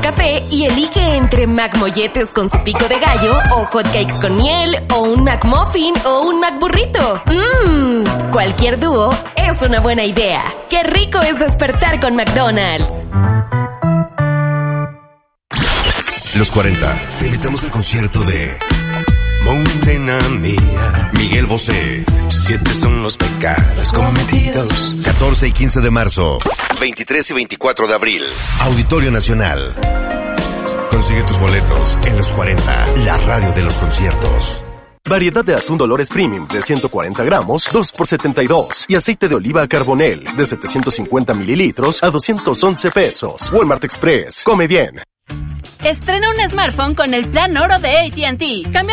café y elige entre McMolletes con su pico de gallo o hotcakes con miel o un McMuffin o un McBurrito. Cualquier dúo es una buena idea. ¡Qué rico es despertar con McDonald's! Los 40. Te invitamos al concierto de Morena Mía, Miguel Bosé. 7 son los pecados cometidos. 14 y 15 de marzo. 23 y 24 de abril. Auditorio Nacional. Consigue tus boletos en Los 40, la radio de los conciertos. Variedad de atún Dolores Premium de 140 gramos, 2 por $72. Y aceite de oliva Carbonell de 750 mililitros a $211. Walmart Express. Come bien. Estrena un smartphone con el plan oro de AT&T. Cambia